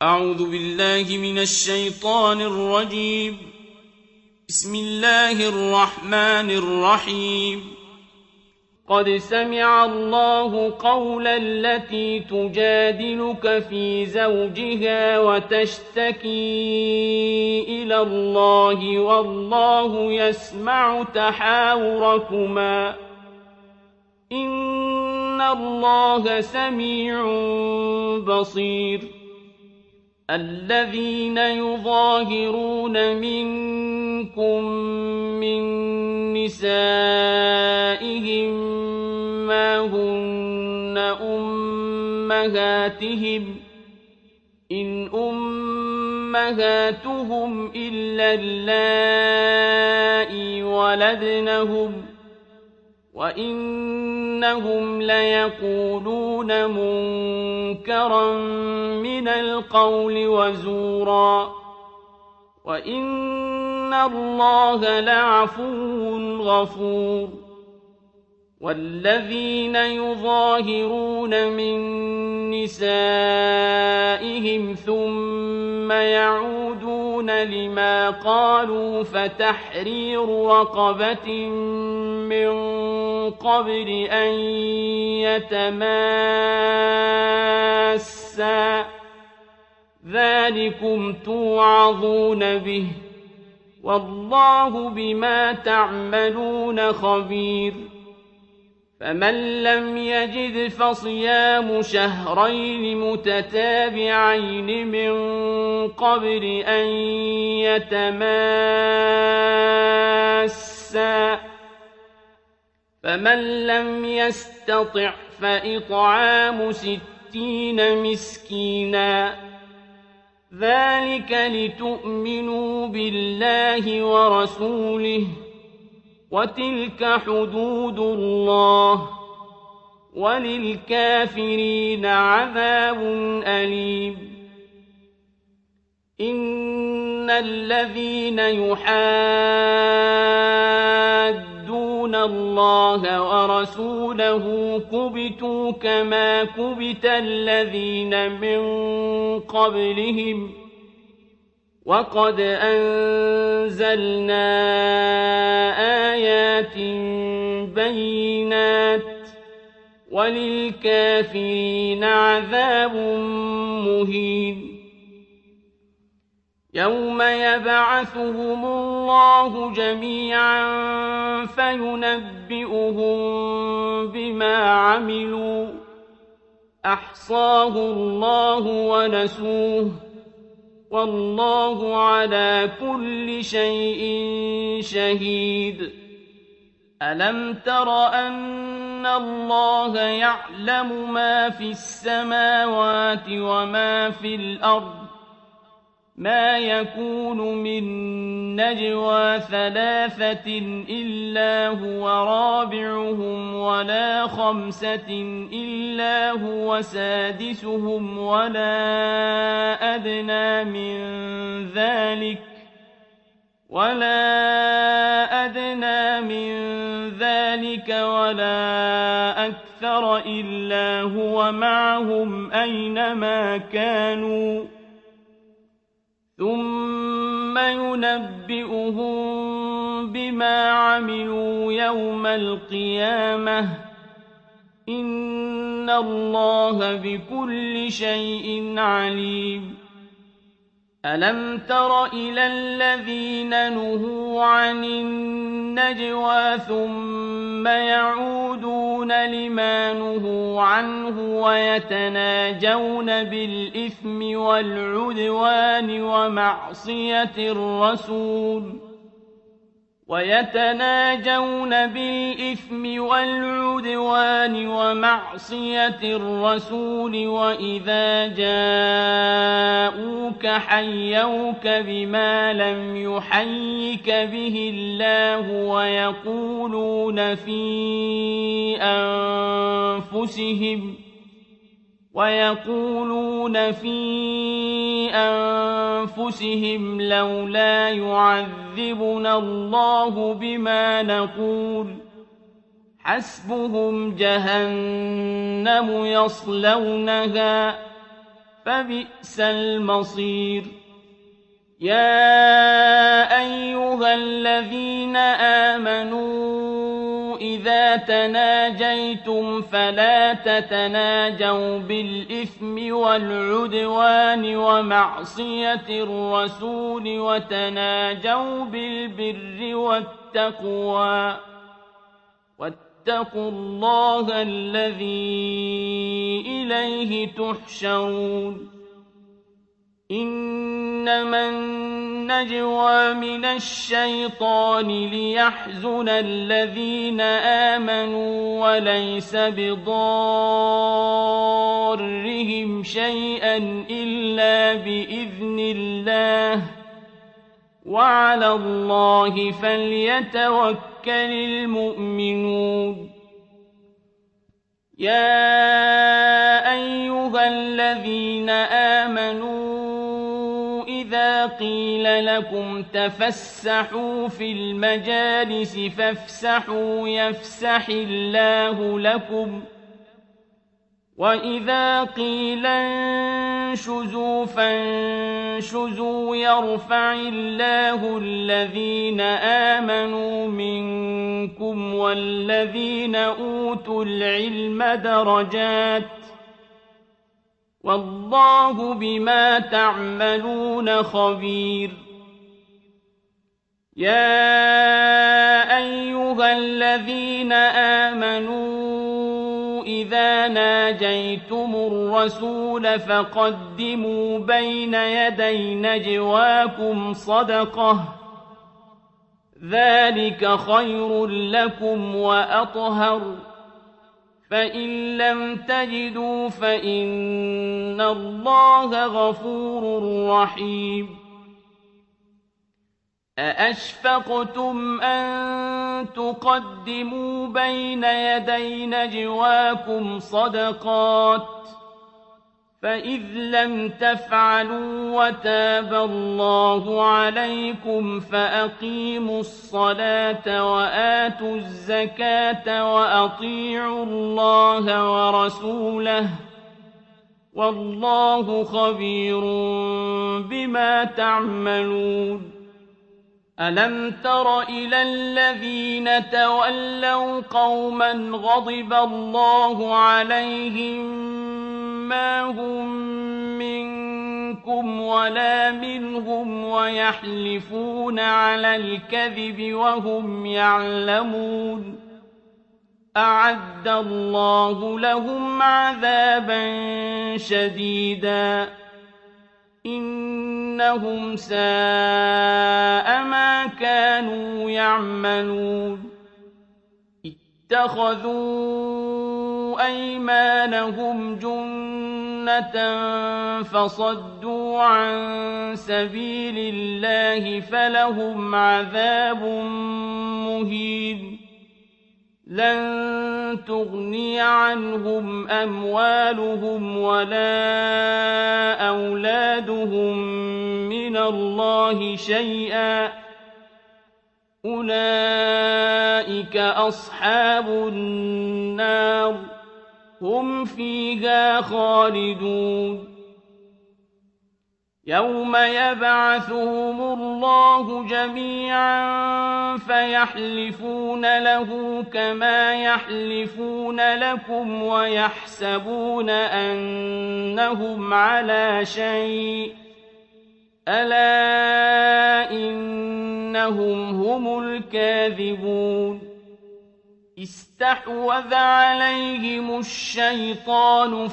أعوذ بالله من الشيطان الرجيم. بسم الله الرحمن الرحيم. قد سمع الله قول التي تجادلك في زوجها وتشتكي إلى الله والله يسمع تحاوركما إن الله سميع بصير. الذين يظاهرون منكم من نسائهم ما هن أمهاتهم إن أمهاتهم إلا اللائي ولدنهم وإنهم ليقولون منكرا من القول وزورا وإن الله لعفو غفور. والذين يظاهرون من نسائهم ثم يعودون لما قالوا فتحرير رقبة من قبل أن يتماسا ذلكم توعظون به والله بما تعملون خبير. فمن لم يجد فصيام شهرين متتابعين من قبل أن يتماسا فمن لم يستطع فإطعام 60 مسكينا ذلك لتؤمنوا بالله ورسوله وتلك حدود الله وللكافرين عذاب أليم. إن الذين يحادون الله ورسوله كبتوا كما كبت الذين من قبلهم وقد أنزلنا آيات بينات وللكافرين عذاب مهين. يوم يبعثهم الله جميعا فينبئهم بما عملوا أحصاه الله ونسوه والله على كل شيء شهيد. ألم تر أن الله يعلم ما في السماوات وما في الأرض ما يكون من نجوى 3 إلا هو رابعهم ولا 5 إلا هو سادسهم ولا أدنى من ذلك ولا أكثر إلا هو معهم أينما كانوا ثم ينبئهم بما عملوا يوم القيامة إن الله بكل شيء عليم. ألم تر إلى الذين نهوا عن النجوى ثم يعودون لما نهوا عنه ويتناجون بالإثم والعدوان ومعصية الرسول وإذا جاءوك حيوك بما لم يحيك به الله ويقولون في أنفسهم لولا يعذبنا الله بما نقول حسبهم جهنم يصلونها فبئس المصير يا أيها الذين آمنوا إذا تناجيتم فلا تتناجوا بالإثم والعدوان ومعصية الرسول وتناجوا بالبر والتقوى واتقوا الله الذي إليه تحشرون إنما النجوى من الشيطان ليحزن الذين آمنوا وليس بضارهم شيئا إلا بإذن الله وعلى الله فليتوكل المؤمنون يا أيها الذين آمنوا إذا قيل لكم تفسحوا في المجالس فافسحوا يفسح الله لكم وإذا قيل انشزوا فانشزوا يرفع الله الذين آمنوا منكم والذين أوتوا العلم درجات والله بما تعملون خبير يا أيها الذين آمنوا إذا ناجيتم الرسول فقدموا بين يدي نجواكم صدقة ذلك خير لكم وأطهر فإن لم تجدوا فإن الله غفور رحيم أأشفقتم أن تقدموا بين يدي نجواكم صدقات فإذ لم تفعلوا وتاب الله عليكم فأقيموا الصلاة وآتوا الزكاة وأطيعوا الله ورسوله والله خبير بما تعملون ألم تر إلى الذين تولوا قوما غضب الله عليهم ما هم منكم ولا منهم ويحلفون على الكذب وهم يعلمون أعد الله لهم عذابا شديدا إنهم ساء ما كانوا يعملون اتخذوا أيمانهم جنة فصدوا عن سبيل الله فلهم عذاب مهين لن تغني عنهم أموالهم ولا أولادهم من الله شيئا أولئك أصحاب النار هم فيها خالدون يوم يبعثهم الله جميعا فيحلفون له كما يحلفون لكم ويحسبون أنهم على شيء ألا إنهم هم الكاذبون استحوذ عليهم الشيطان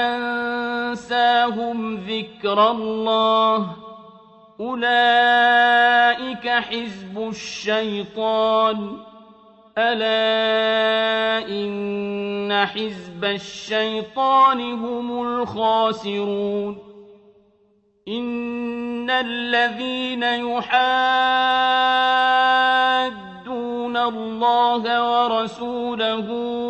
فأنساهم ذكر الله أولئك حزب الشيطان ألا إن حزب الشيطان هم الخاسرون إن الذين يحادون الله ورسوله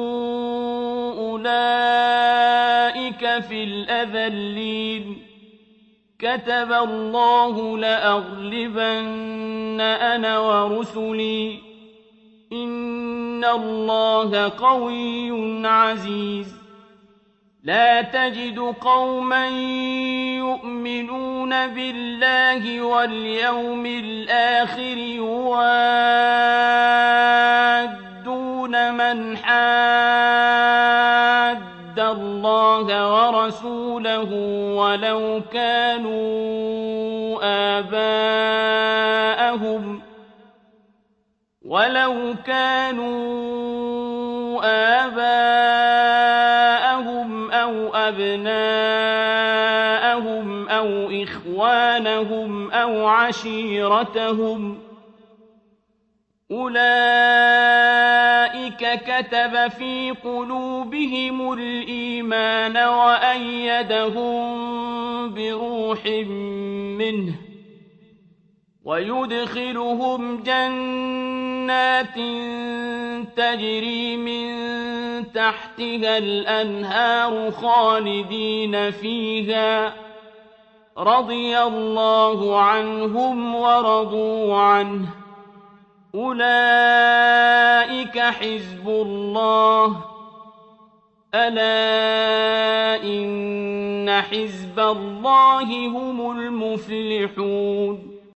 أولئك في الأذلين كتب الله لأغلبن أنا ورسلي إن الله قوي عزيز لا تجد قوما يؤمنون بالله واليوم الآخر يوادون من حاد الله ورسوله ولو كانوا آباءهم أو أبناءهم أو إخوانهم أو عشيرتهم أولئك كتب في قلوبهم الإيمان وأيدهم بروح منه ويدخلهم جنات تجري من تحتها الأنهار خالدين فيها رضي الله عنهم ورضوا عنه أولئك حزب الله ألا إن حزب الله هم المفلحون